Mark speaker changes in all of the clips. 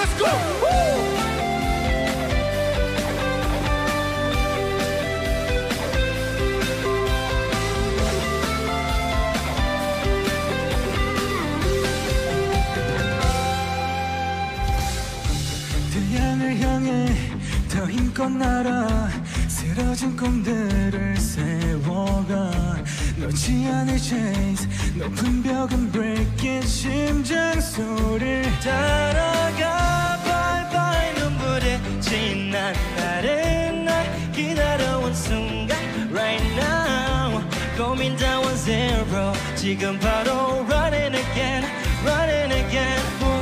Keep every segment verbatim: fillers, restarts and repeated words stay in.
Speaker 1: Let's go. Woo! 태양을 향해 더 힘껏 날아 쓰러진 꿈들을 세워가 놓지 않을 chase 높은 벽은 breaking 심장 소리를
Speaker 2: 따라가 발발 눈물에 지난 날은 날 기다려온 순간 right now 고민 다 one zero 지금 바로 running again running again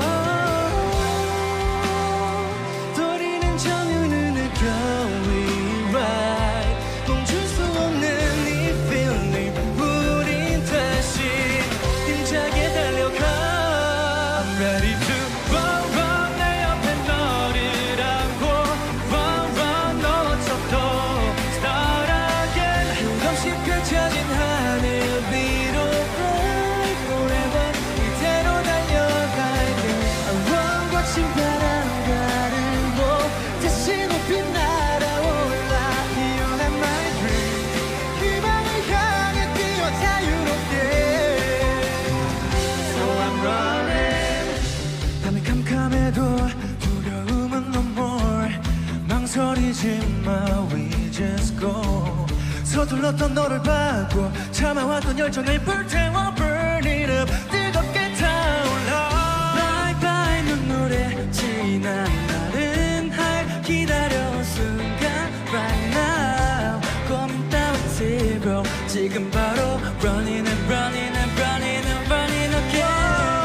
Speaker 2: 두려움은 no more 망설이지마 we just go 서둘렀던 너를 받고 참아왔던 열정을 불태워 burn it up 뜨겁게 타올라 bye bye 눈물에 지난 날은 할 기다려온 순간 right now 고민 따윈 zero 지금 바로 running and running and running and running again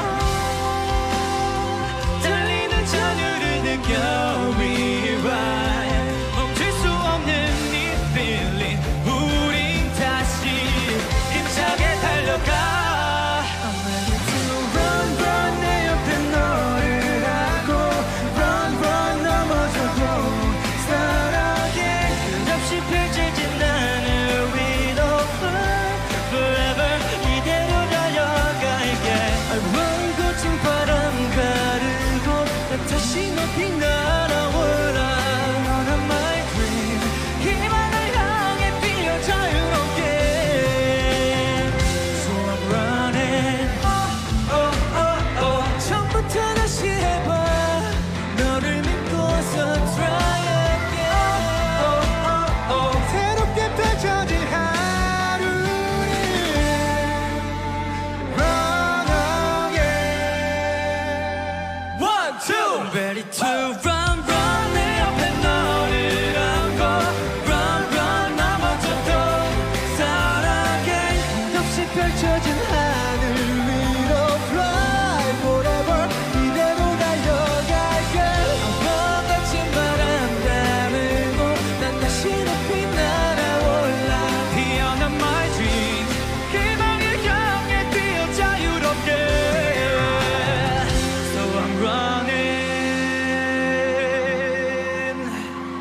Speaker 2: 멈출 수 없는 이 feeling 우린 다시 힘차게 달려가 I'm ready to run run 내 옆에 너를 하고 run run 넘어져도 start again 끝없이 펼쳐진 나를 위로 forever 이대로 달려갈게 I run 거친 바람 가르고 나 다시 높이 날아올라 ready to run